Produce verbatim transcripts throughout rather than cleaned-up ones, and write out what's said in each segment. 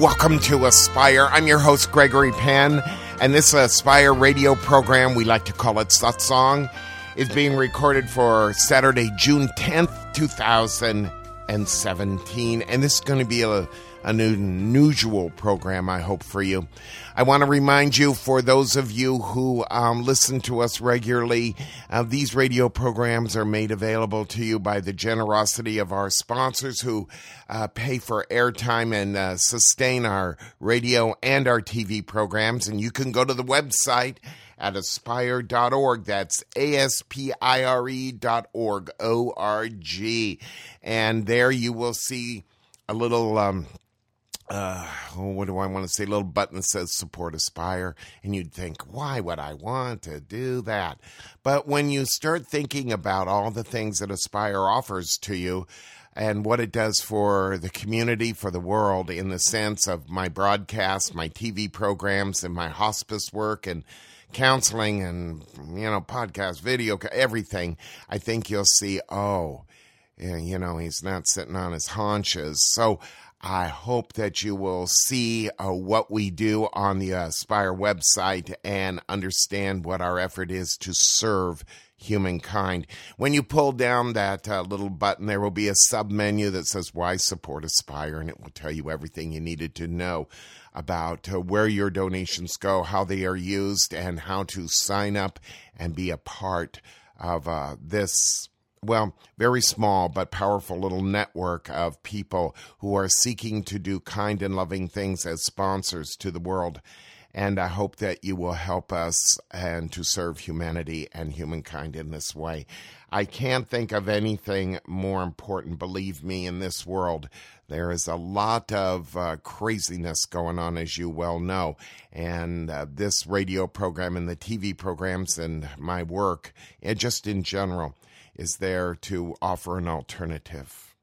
welcome to Aspire. I'm your host, Gregory Penn, and this Aspire radio program, we like to call it Satsang, is being recorded for Saturday, June tenth, two thousand seventeen, and this is going to be a, an unusual program, I hope, for you. I want to remind you, for those of you who um, listen to us regularly, uh, these radio programs are made available to you by the generosity of our sponsors who uh, pay for airtime and uh, sustain our radio and our T V programs. And you can go to the website at aspire dot org. That's A S P I R E dot org, O R G. And there you will see a little... Um, Uh, what do I want to say? A little button that says support Aspire. And you'd think, why would I want to do that? But when you start thinking about all the things that Aspire offers to you and what it does for the community, for the world, in the sense of my broadcasts, my T V programs, and my hospice work and counseling and, you know, podcast, video, everything, I think you'll see, oh, you know, he's not sitting on his haunches. So I hope that you will see uh, what we do on the uh, Aspire website and understand what our effort is to serve humankind. When you pull down that uh, little button, there will be a sub-menu that says, Why Support Aspire? And it will tell you everything you needed to know about uh, where your donations go, how they are used, and how to sign up and be a part of uh, this well, very small but powerful little network of people who are seeking to do kind and loving things as sponsors to the world. And I hope that you will help us and to serve humanity and humankind in this way. I can't think of anything more important, believe me, in this world. There is a lot of uh, craziness going on, as you well know. And uh, this radio program and the T V programs and my work, and just in general, is there to offer an alternative.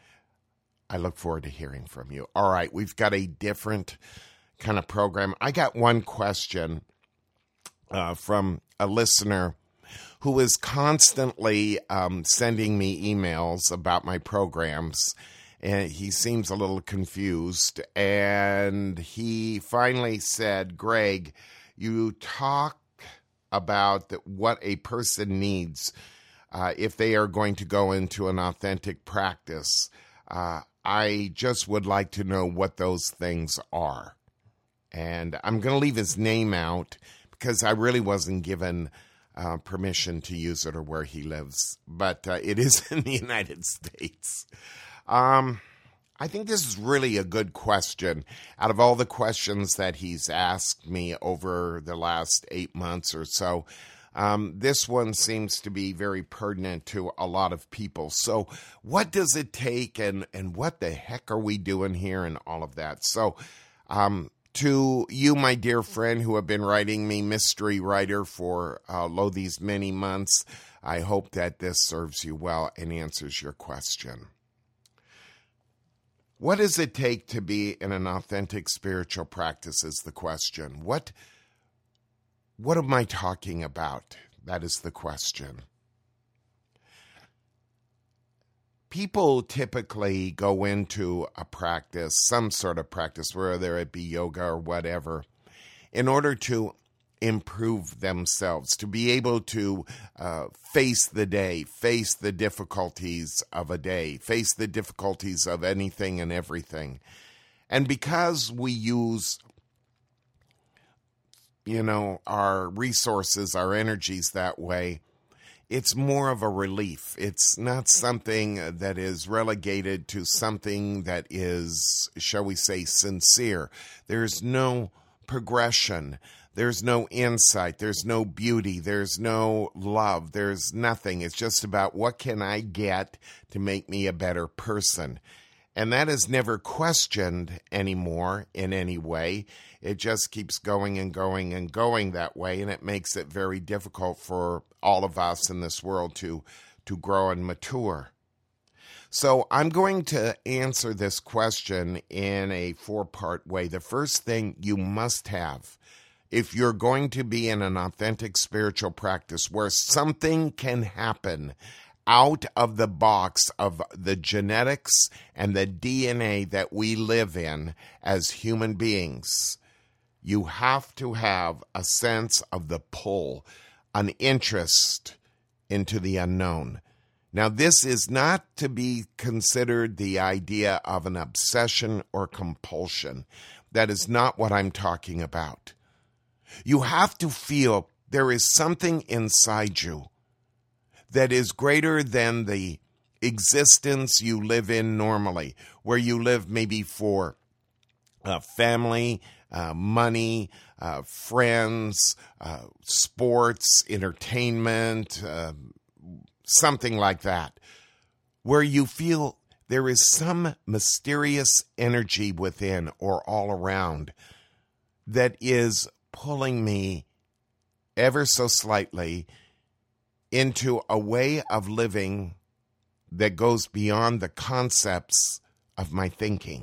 I look forward to hearing from you. All right, we've got a different kind of program. I got one question uh, from a listener who is constantly um, sending me emails about my programs, and he seems a little confused. And he finally said, Greg, you talk about that what a person needs Uh, if they are going to go into an authentic practice. uh, I just would like to know what those things are. And I'm going to leave his name out because I really wasn't given uh, permission to use it or where he lives. But uh, it is in the United States. Um, I think this is really a good question. Out of all the questions that he's asked me over the last eight months or so, Um, this one seems to be very pertinent to a lot of people. So what does it take, and, and what the heck are we doing here, and all of that? So um, to you, my dear friend, who have been writing me mystery writer for uh, lo these many months, I hope that this serves you well and answers your question. What does it take to be in an authentic spiritual practice is the question. What What am I talking about? That is the question. People typically go into a practice, some sort of practice, whether it be yoga or whatever, in order to improve themselves, to be able to uh, face the day, face the difficulties of a day, face the difficulties of anything and everything. And because we use you know, our resources, our energies that way, it's more of a relief. It's not something that is relegated to something that is, shall we say, sincere. There's no progression. There's no insight. There's no beauty. There's no love. There's nothing. It's just about what can I get to make me a better person. And that is never questioned anymore in any way. It just keeps going and going and going that way, and it makes it very difficult for all of us in this world to, to grow and mature. So I'm going to answer this question in a four-part way. The first thing you must have, if you're going to be in an authentic spiritual practice where something can happen out of the box of the genetics and the D N A that we live in as human beings. You have to have a sense of the pull, an interest into the unknown. Now, this is not to be considered the idea of an obsession or compulsion. That is not what I'm talking about. You have to feel there is something inside you that is greater than the existence you live in normally, where you live maybe for uh, family, uh, money, uh, friends, uh, sports, entertainment, uh, something like that, where you feel there is some mysterious energy within or all around that is pulling me ever so slightly into a way of living that goes beyond the concepts of my thinking.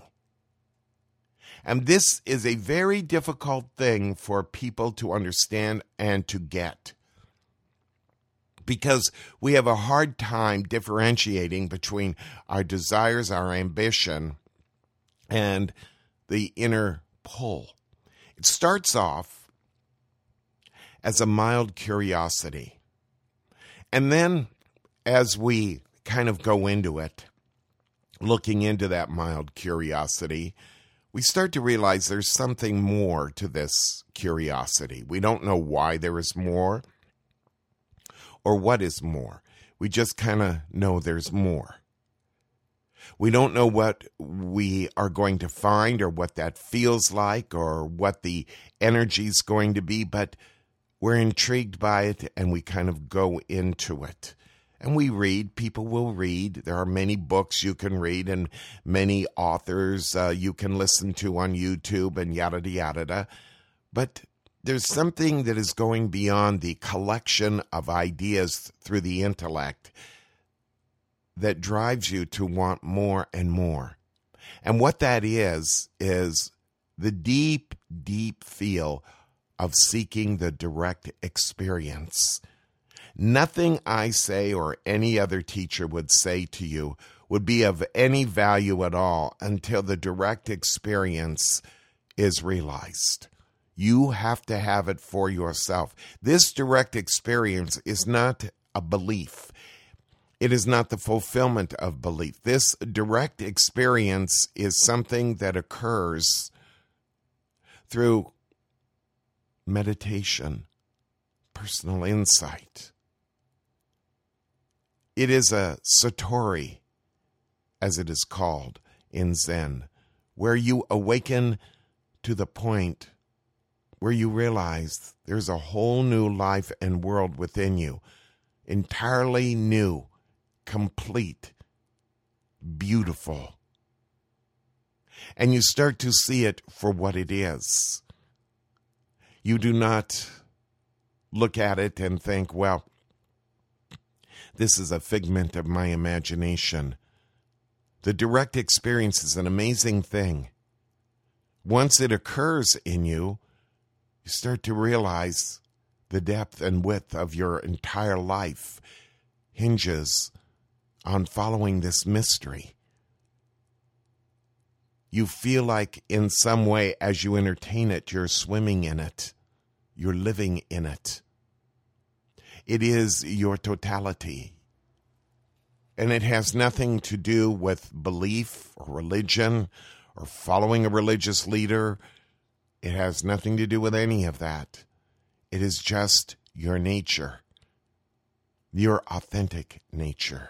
And this is a very difficult thing for people to understand and to get, because we have a hard time differentiating between our desires, our ambition, and the inner pull. It starts off as a mild curiosity. And then as we kind of go into it, looking into that mild curiosity, we start to realize there's something more to this curiosity. We don't know why there is more or what is more. We just kind of know there's more. We don't know what we are going to find or what that feels like or what the energy is going to be, but we're intrigued by it and we kind of go into it. And we read, people will read. There are many books you can read and many authors uh, you can listen to on YouTube and yada, yada, yada. But there's something that is going beyond the collection of ideas through the intellect that drives you to want more and more. And what that is, is the deep, deep feel of seeking the direct experience. Nothing I say or any other teacher would say to you would be of any value at all until the direct experience is realized. You have to have it for yourself. This direct experience is not a belief. It is not the fulfillment of belief. This direct experience is something that occurs through meditation, personal insight. It is a satori, as it is called in Zen, where you awaken to the point where you realize there's a whole new life and world within you, entirely new, complete, beautiful. And you start to see it for what it is. You do not look at it and think, well, this is a figment of my imagination. The direct experience is an amazing thing. Once it occurs in you, you start to realize the depth and width of your entire life hinges on following this mystery. You feel like in some way as you entertain it, you're swimming in it. You're living in it. It is your totality. And it has nothing to do with belief or religion or following a religious leader. It has nothing to do with any of that. It is just your nature, your authentic nature.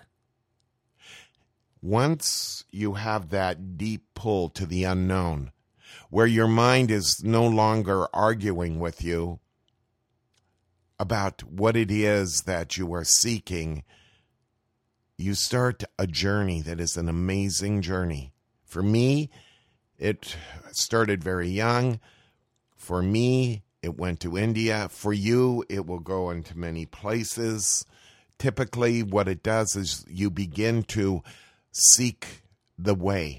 Once you have that deep pull to the unknown, where your mind is no longer arguing with you about what it is that you are seeking, you start a journey that is an amazing journey. For me, it started very young. For me, it went to India. For you, it will go into many places. Typically, what it does is you begin to seek the way.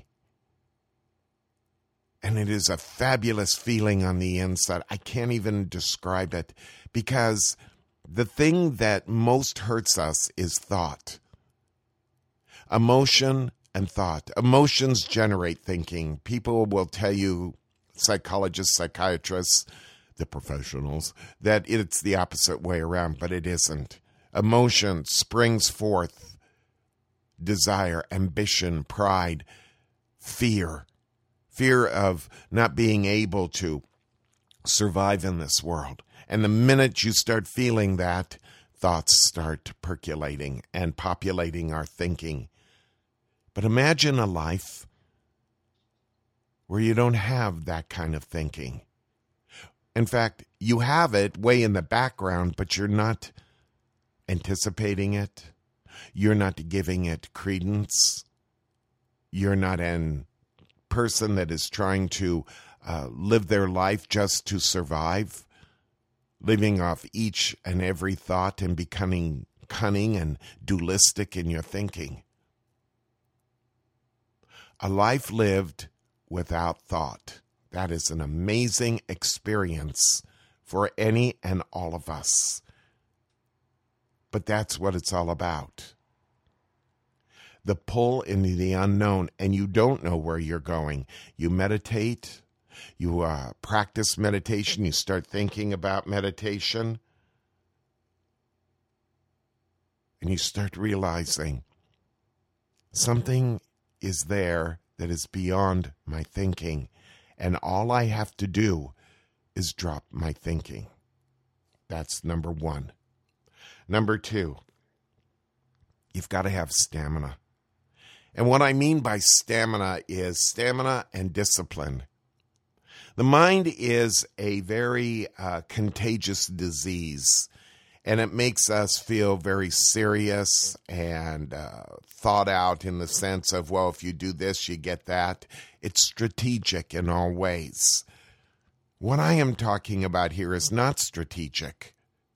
And it is a fabulous feeling on the inside. I can't even describe it, because the thing that most hurts us is thought. Emotion and thought. Emotions generate thinking. People will tell you, psychologists, psychiatrists, the professionals, that it's the opposite way around, but it isn't. Emotion springs forth desire, ambition, pride, fear, fear of not being able to survive in this world. And the minute you start feeling that, thoughts start percolating and populating our thinking. But imagine a life where you don't have that kind of thinking. In fact, you have it way in the background, but you're not anticipating it. You're not giving it credence. You're not a person that is trying to uh, live their life just to survive, living off each and every thought and becoming cunning and dualistic in your thinking. A life lived without thought. That is an amazing experience for any and all of us. But that's what it's all about. The pull into the unknown, and you don't know where you're going. You meditate, you uh, practice meditation, you start thinking about meditation, and you start realizing something is there that is beyond my thinking, and all I have to do is drop my thinking. That's number one. Number two, you've got to have stamina. And what I mean by stamina is stamina and discipline. The mind is a very uh, contagious disease, and it makes us feel very serious and uh, thought out in the sense of, well, if you do this, you get that. It's strategic in all ways. What I am talking about here is not strategic.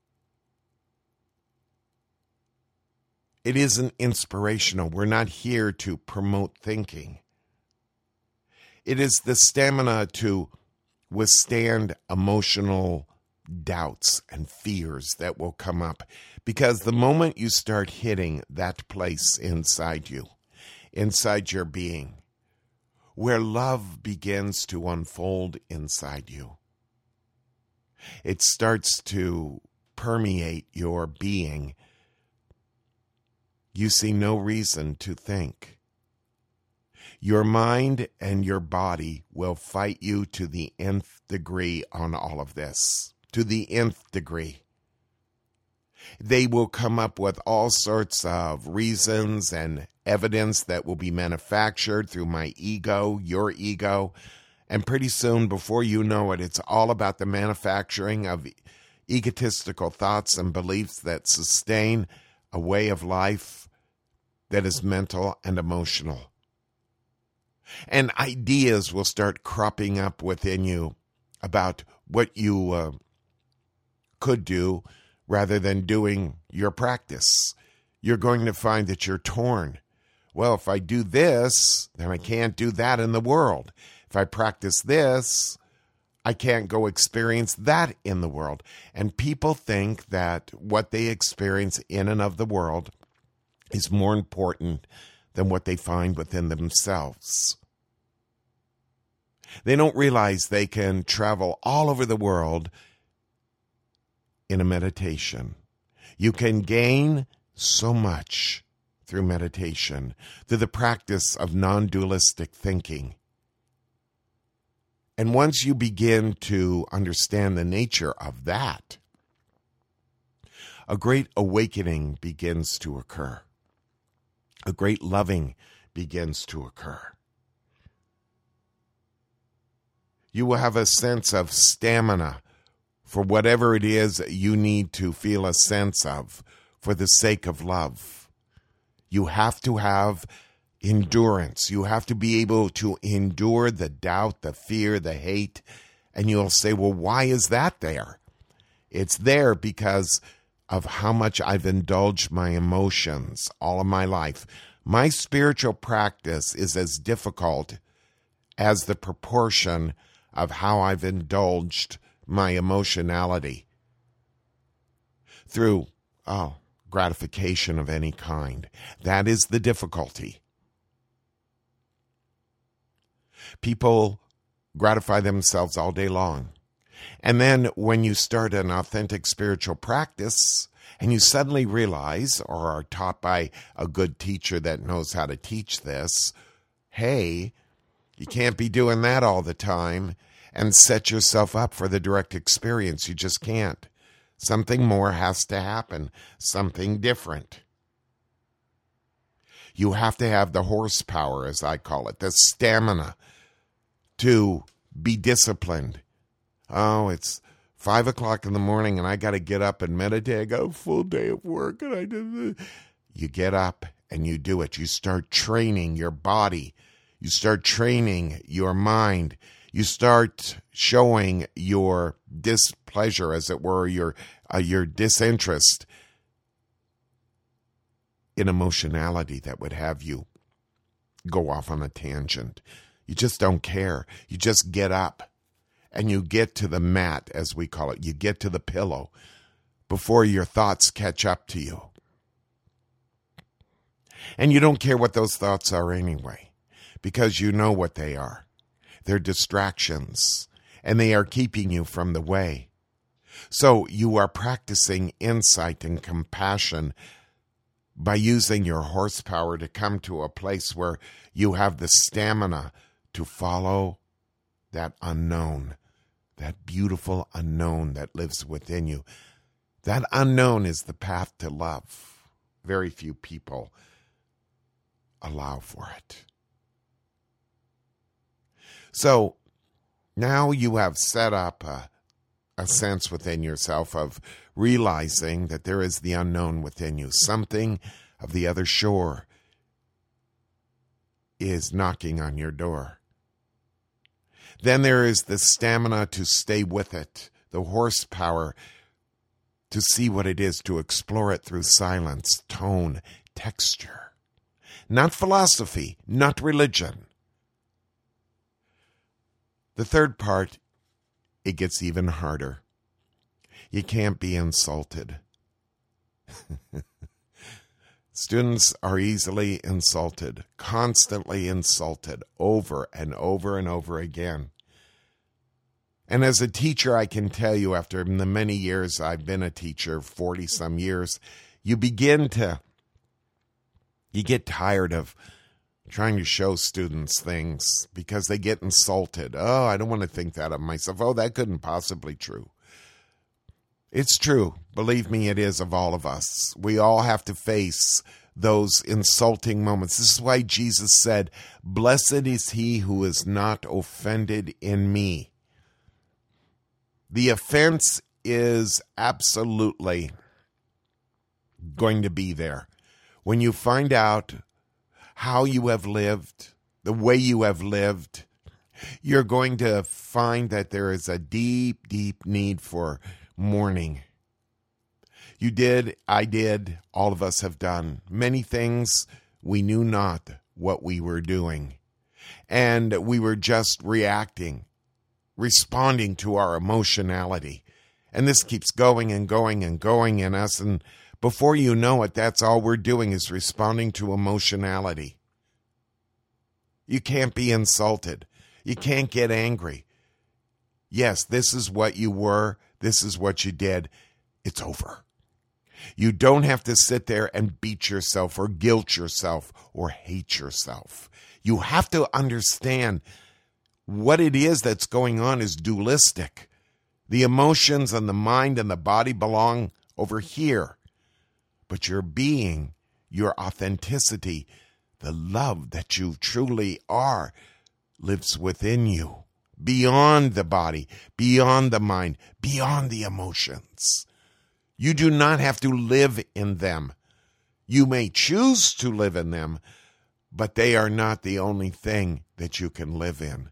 It isn't inspirational. We're not here to promote thinking. It is the stamina to withstand emotional doubts and fears that will come up. Because the moment you start hitting that place inside you, inside your being, where love begins to unfold inside you, it starts to permeate your being. You see no reason to think. Your mind and your body will fight you to the nth degree on all of this, to the nth degree. They will come up with all sorts of reasons and evidence that will be manufactured through my ego, your ego, and pretty soon, before you know it, it's all about the manufacturing of egotistical thoughts and beliefs that sustain a way of life that is mental and emotional. And ideas will start cropping up within you about what you uh, could do rather than doing your practice. You're going to find that you're torn. Well, if I do this, then I can't do that in the world. If I practice this, I can't go experience that in the world. And people think that what they experience in and of the world is more important than what they find within themselves. They don't realize they can travel all over the world in a meditation. You can gain so much through meditation, through the practice of non-dualistic thinking. And once you begin to understand the nature of that, a great awakening begins to occur. A great loving begins to occur. You will have a sense of stamina for whatever it is you need to feel a sense of for the sake of love. You have to have endurance. You have to be able to endure the doubt, the fear, the hate. And you'll say, well, why is that there? It's there because of how much I've indulged my emotions all of my life. My spiritual practice is as difficult as the proportion of how I've indulged my emotionality through, oh, gratification of any kind. That is the difficulty. People gratify themselves all day long. And then when you start an authentic spiritual practice and you suddenly realize, or are taught by a good teacher that knows how to teach this, hey, you can't be doing that all the time and set yourself up for the direct experience. You just can't. Something more has to happen, something different. You have to have the horsepower, as I call it, the stamina to be disciplined. Oh, it's five o'clock in the morning and I got to get up and meditate. I got a full day of work and I do. You get up and you do it. You start training your body. You start training your mind. You start showing your displeasure, as it were, your uh, your disinterest in emotionality that would have you go off on a tangent. You just don't care. You just get up and you get to the mat, as we call it. You get to the pillow before your thoughts catch up to you. And you don't care what those thoughts are anyway, because you know what they are. They're distractions, and they are keeping you from the way. So you are practicing insight and compassion by using your horsepower to come to a place where you have the stamina to follow that unknown, that beautiful unknown that lives within you. That unknown is the path to love. Very few people allow for it. So now you have set up a, a sense within yourself of realizing that there is the unknown within you. Something of the other shore is knocking on your door. Then there is the stamina to stay with it, the horsepower to see what it is, to explore it through silence, tone, texture. Not philosophy, not religion. The third part, it gets even harder. You can't be insulted. Students are easily insulted, constantly insulted, over and over and over again. And as a teacher, I can tell you, after the many years I've been a teacher, forty-some years, you begin to, you get tired of trying to show students things because they get insulted. Oh, I don't want to think that of myself. Oh, that couldn't possibly be true. It's true. Believe me, it is of all of us. We all have to face those insulting moments. This is why Jesus said, "Blessed is he who is not offended in me." The offense is absolutely going to be there. When you find out how you have lived, the way you have lived, you're going to find that there is a deep, deep need for mourning. You did, I did, all of us have done many things we knew not what we were doing. And we were just reacting, responding to our emotionality. And this keeps going and going and going in us. And before you know it, that's all we're doing is responding to emotionality. You can't be insulted. You can't get angry. Yes, this is what you were. This is what you did. It's over. You don't have to sit there and beat yourself or guilt yourself or hate yourself. You have to understand what it is that's going on is dualistic. The emotions and the mind and the body belong over here. But your being, your authenticity, the love that you truly are, lives within you, beyond the body, beyond the mind, beyond the emotions. You do not have to live in them. You may choose to live in them, but they are not the only thing that you can live in.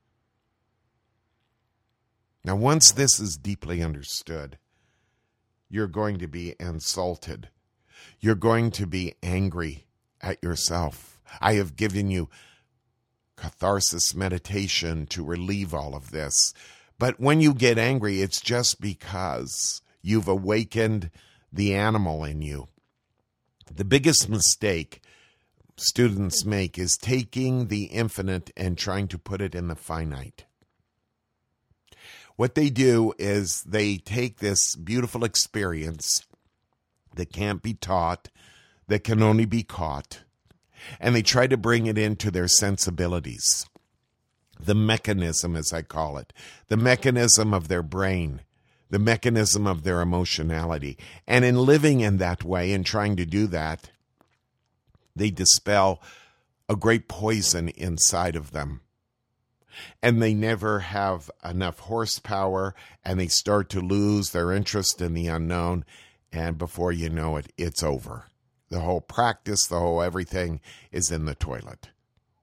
Now, once this is deeply understood, you're going to be insulted. You're going to be angry at yourself. I have given you catharsis meditation to relieve all of this. But when you get angry, it's just because you've awakened the animal in you. The biggest mistake students make is taking the infinite and trying to put it in the finite. What they do is they take this beautiful experience that can't be taught, that can only be caught, and they try to bring it into their sensibilities. The mechanism, as I call it, the mechanism of their brain, the mechanism of their emotionality. And in living in that way and trying to do that, they dispel a great poison inside of them. And they never have enough horsepower, and they start to lose their interest in the unknown. And before you know it, it's over. The whole practice, the whole everything is in the toilet.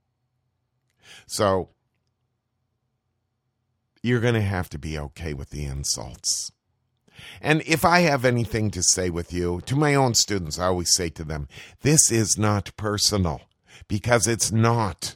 So you're going to have to be okay with the insults. And if I have anything to say with you, to my own students, I always say to them, this is not personal, because it's not.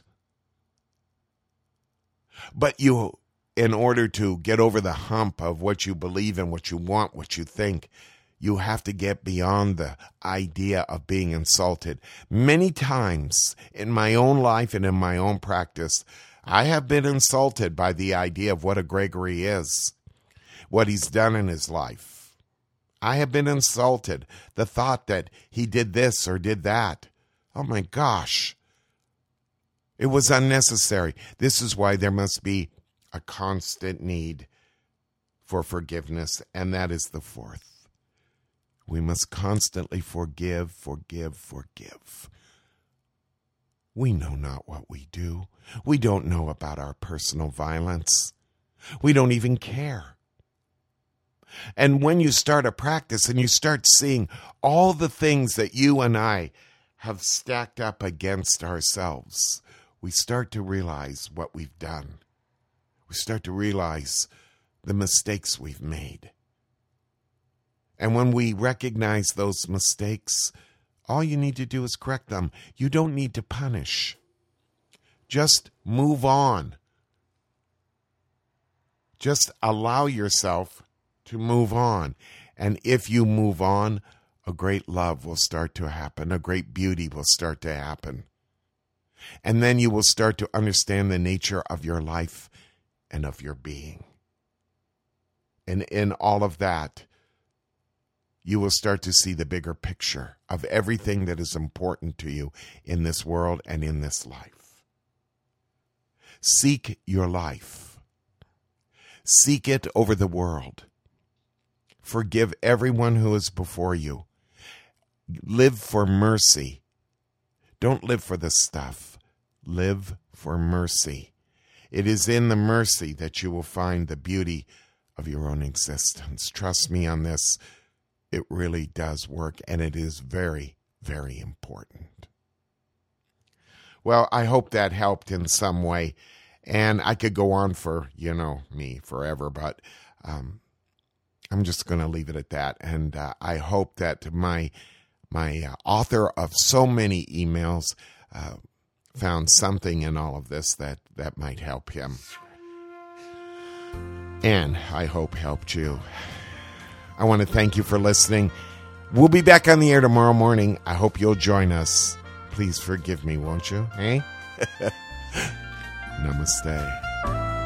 But you, in order to get over the hump of what you believe in, what you want, what you think, you have to get beyond the idea of being insulted. Many times in my own life and in my own practice, I have been insulted by the idea of what a Gregory is, what he's done in his life. I have been insulted. The thought that he did this or did that. Oh my gosh. It was unnecessary. This is why there must be a constant need for forgiveness, and that is the fourth. We must constantly forgive, forgive, forgive. We know not what we do. We don't know about our personal violence. We don't even care. And when you start a practice and you start seeing all the things that you and I have stacked up against ourselves, we start to realize what we've done. We start to realize the mistakes we've made. And when we recognize those mistakes, all you need to do is correct them. You don't need to punish. Just move on. Just allow yourself to move on. And if you move on, a great love will start to happen. A great beauty will start to happen. And then you will start to understand the nature of your life and of your being. And in all of that, you will start to see the bigger picture of everything that is important to you in this world and in this life. Seek your life. Seek it over the world. Forgive everyone who is before you. Live for mercy. Don't live for the stuff. Live for mercy. It is in the mercy that you will find the beauty of your own existence. Trust me on this. It really does work, and it is very, very important. Well, I hope that helped in some way, and I could go on for, you know, me forever, but um, I'm just going to leave it at that, and uh, I hope that my my uh, author of so many emails uh, found something in all of this that, that might help him, and I hope helped you. I want to thank you for listening. We'll be back on the air tomorrow morning. I hope you'll join us. Please forgive me, won't you? Hey? Namaste.